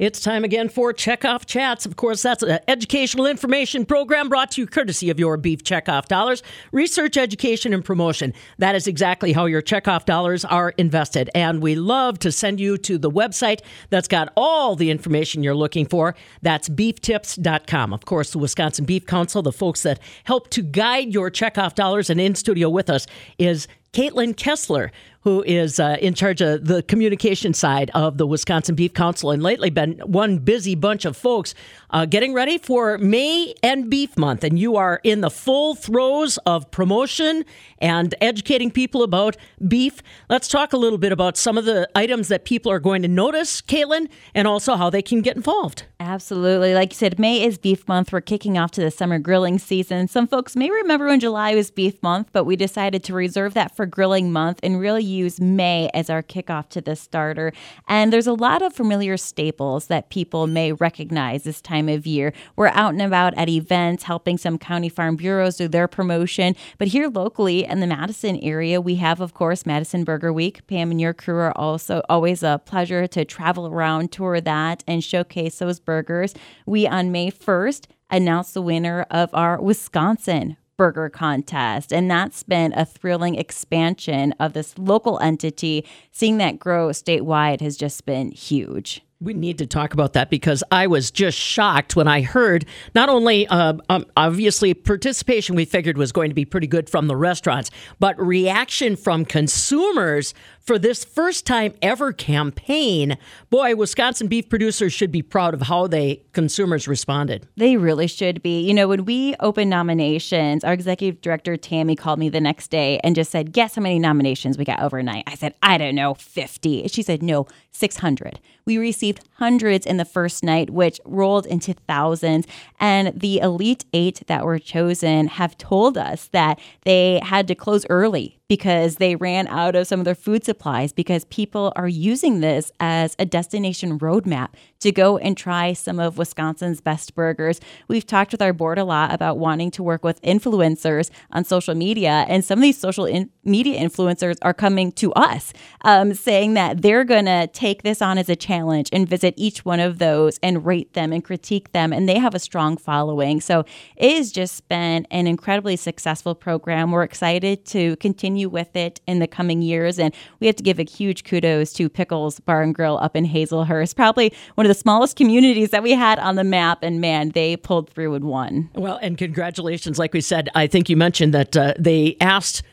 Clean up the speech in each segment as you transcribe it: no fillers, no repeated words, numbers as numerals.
It's time again for Checkoff Chats. Of course, that's an educational information program brought to you courtesy of your beef checkoff dollars. Research, education, and promotion. That is exactly how your checkoff dollars are invested. And we love to send you to the website that's got all the information you're looking for. That's beeftips.com. Of course, the Wisconsin Beef Council, the folks that help to guide your checkoff dollars, and in studio with us is Caitlin Kessler, who is in charge of the communication side of the Wisconsin Beef Council, and lately been one busy bunch of folks getting ready for May and Beef Month. And you are in the full throes of promotion and educating people about beef. Let's talk a little bit about some of the items that people are going to notice, Caitlin, and also how they can get involved. Absolutely. Like you said, May is Beef Month. We're kicking off to the summer grilling season. Some folks may remember when July was Beef Month, but we decided to reserve that for Grilling Month and really use May as our kickoff to this starter. And there's a lot of familiar staples that people may recognize this time of year. We're out and about at events, helping some county farm bureaus do their promotion. But here locally in the Madison area, we have, of course, Madison Burger Week. Pam and your crew are also always a pleasure to travel around, tour that, and showcase those burgers. We, on May 1st, announced the winner of our Wisconsin Burger Contest. And that's been a thrilling expansion of this local entity. Seeing that grow statewide has just been huge. We need to talk about that because I was just shocked when I heard not only, obviously, participation we figured was going to be pretty good from the restaurants, but reaction from consumers for this first time ever campaign. Boy, Wisconsin beef producers should be proud of how consumers responded. They really should be. You know, when we opened nominations, our executive director, Tammy, called me the next day and just said, guess how many nominations we got overnight? I said, I don't know, 50. She said, no, 600. We received hundreds in the first night, which rolled into thousands. And the Elite 8 that were chosen have told us that they had to close early because they ran out of some of their food supplies, because people are using this as a destination roadmap to go and try some of Wisconsin's best burgers. We've talked with our board a lot about wanting to work with influencers on social media, and some of these social media influencers are coming to us saying that they're going to take this on as a challenge and visit each one of those and rate them and critique them, and they have a strong following. So it has just been an incredibly successful program. We're excited to continue with it in the coming years, and we have to give a huge kudos to Pickles Bar and Grill up in Hazelhurst, probably one of the smallest communities that we had on the map, and man, they pulled through and won. Well, and congratulations. Like we said, I think you mentioned that they asked,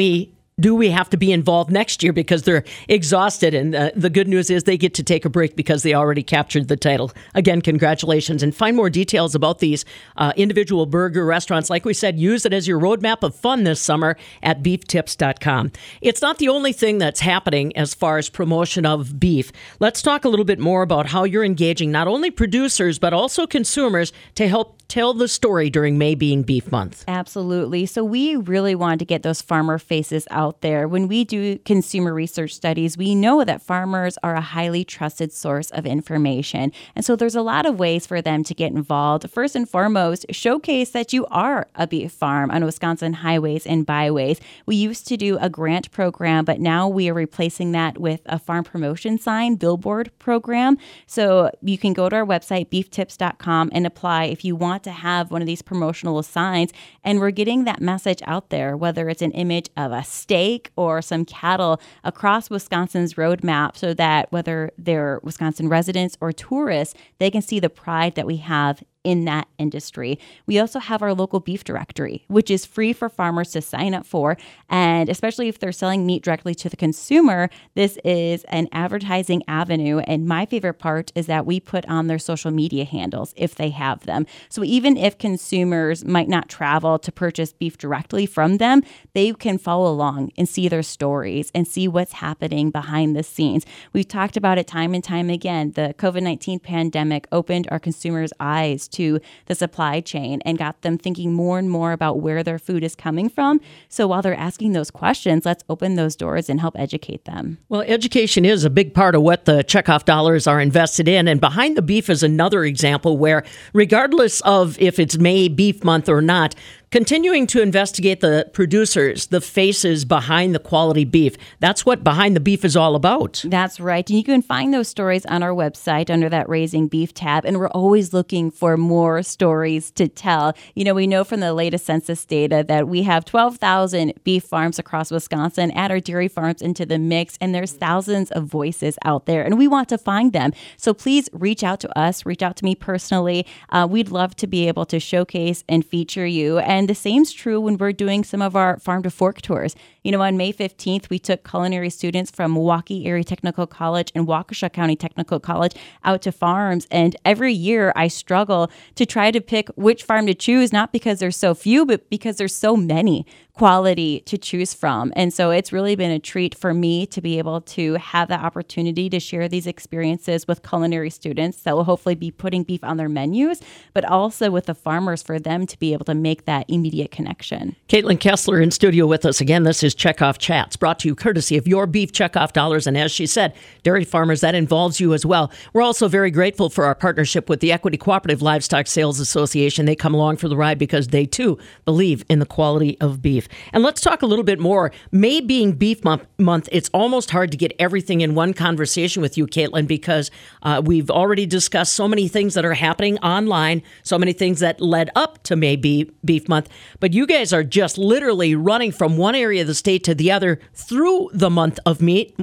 do we have to be involved next year because they're exhausted? And the good news is they get to take a break because they already captured the title. Again, congratulations. And find more details about these individual burger restaurants. Like we said, use it as your roadmap of fun this summer at beeftips.com. It's not the only thing that's happening as far as promotion of beef. Let's talk a little bit more about how you're engaging not only producers, but also consumers to help tell the story during May being Beef Month. Absolutely. So we really want to get those farmer faces out there. When we do consumer research studies, we know that farmers are a highly trusted source of information. And so there's a lot of ways for them to get involved. First and foremost, showcase that you are a beef farm on Wisconsin highways and byways. We used to do a grant program, but now we are replacing that with a farm promotion sign billboard program. So you can go to our website, beeftips.com, and apply if you want to have one of these promotional signs. And we're getting that message out there, whether it's an image of a steak or some cattle across Wisconsin's roadmap, so that whether they're Wisconsin residents or tourists, they can see the pride that we have in that industry. We also have our local beef directory, which is free for farmers to sign up for. And especially if they're selling meat directly to the consumer, this is an advertising avenue. And my favorite part is that we put on their social media handles if they have them. So even if consumers might not travel to purchase beef directly from them, they can follow along and see their stories and see what's happening behind the scenes. We've talked about it time and time again. The COVID-19 pandemic opened our consumers' eyes to the supply chain and got them thinking more and more about where their food is coming from. So while they're asking those questions, let's open those doors and help educate them. Well, education is a big part of what the checkoff dollars are invested in. And Behind the Beef is another example where, regardless of if it's May Beef Month or not, Continuing to investigate the producers, the faces behind the quality beef. That's what Behind the Beef is all about. That's right. And you can find those stories on our website under that Raising Beef tab. And we're always looking for more stories to tell. You know, we know from the latest census data that we have 12,000 beef farms across Wisconsin. Add our dairy farms into the mix, and there's thousands of voices out there, and we want to find them. So please reach out to us, reach out to me personally. We'd love to be able to showcase and feature you. And the same's true when we're doing some of our farm to fork tours. You know, on May 15th, we took culinary students from Milwaukee Area Technical College and Waukesha County Technical College out to farms. And every year I struggle to try to pick which farm to choose, not because there's so few, but because there's so many quality to choose from. And so it's really been a treat for me to be able to have the opportunity to share these experiences with culinary students that will hopefully be putting beef on their menus, but also with the farmers for them to be able to make that immediate connection. Caitlin Kessler in studio with us again. This is Checkoff Chats, brought to you courtesy of Your Beef Checkoff Dollars. And as she said, dairy farmers, that involves you as well. We're also very grateful for our partnership with the Equity Cooperative Livestock Sales Association. They come along for the ride because they too believe in the quality of beef. And let's talk a little bit more. May being Beef Month, it's almost hard to get everything in one conversation with you, Caitlin, because we've already discussed so many things that are happening online, so many things that led up to May Beef Month. But you guys are just literally running from one area of the state to the other through the month of May.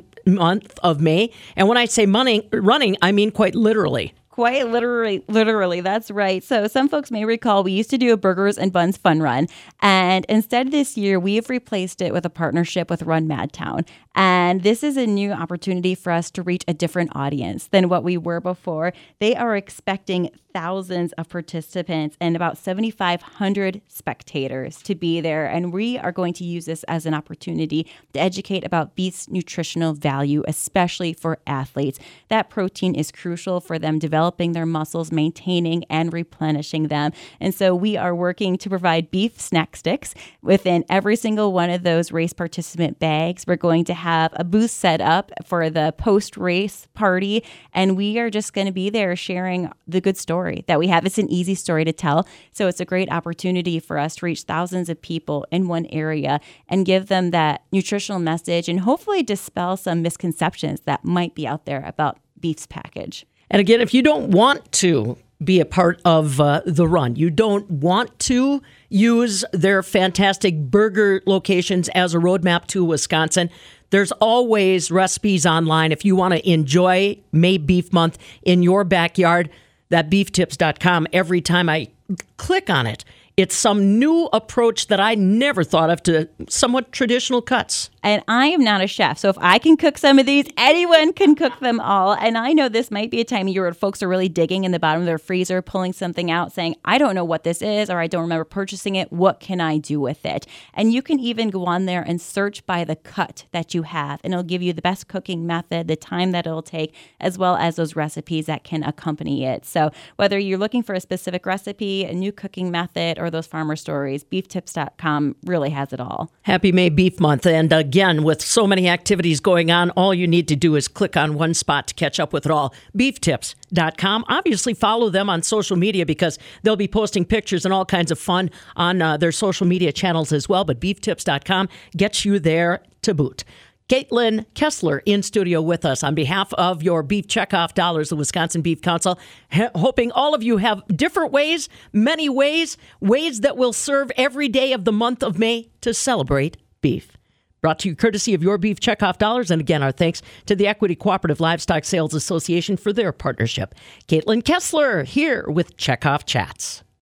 And when I say running, I mean quite literally. Quite literally, that's right. So some folks may recall we used to do a burgers and buns fun run. And instead this year, we have replaced it with a partnership with Run Madtown. And this is a new opportunity for us to reach a different audience than what we were before. They are expecting thousands of participants and about 7,500 spectators to be there. And we are going to use this as an opportunity to educate about beef's nutritional value, especially for athletes. That protein is crucial for them developing their muscles, maintaining and replenishing them. And so we are working to provide beef snack sticks within every single one of those race participant bags. We're going to have a booth set up for the post-race party, and we are just going to be there sharing the good story that we have. It's an easy story to tell, so it's a great opportunity for us to reach thousands of people in one area and give them that nutritional message and hopefully dispel some misconceptions that might be out there about beef's package. And again, if you don't want to be a part of the run, you don't want to use their fantastic burger locations as a roadmap to Wisconsin, there's always recipes online if you want to enjoy May Beef Month in your backyard. That beeftips.com, every time I click on it, it's some new approach that I never thought of to somewhat traditional cuts. And I am not a chef, so if I can cook some of these, anyone can cook them all. And I know this might be a time of year where folks are really digging in the bottom of their freezer, pulling something out, saying, I don't know what this is, or I don't remember purchasing it. What can I do with it? And you can even go on there and search by the cut that you have, and it'll give you the best cooking method, the time that it'll take, as well as those recipes that can accompany it. So whether you're looking for a specific recipe, a new cooking method, or those farmer stories, beeftips.com really has it all. Happy May Beef Month. And again, with so many activities going on, all you need to do is click on one spot to catch up with it all. Beeftips.com. Obviously, follow them on social media because they'll be posting pictures and all kinds of fun on their social media channels as well. But beeftips.com gets you there to boot. Caitlin Kessler in studio with us on behalf of your Beef Checkoff Dollars, the Wisconsin Beef Council, hoping all of you have different ways, many ways that will serve every day of the month of May to celebrate beef. Brought to you courtesy of your Beef Checkoff Dollars. And again, our thanks to the Equity Cooperative Livestock Sales Association for their partnership. Caitlin Kessler here with Checkoff Chats.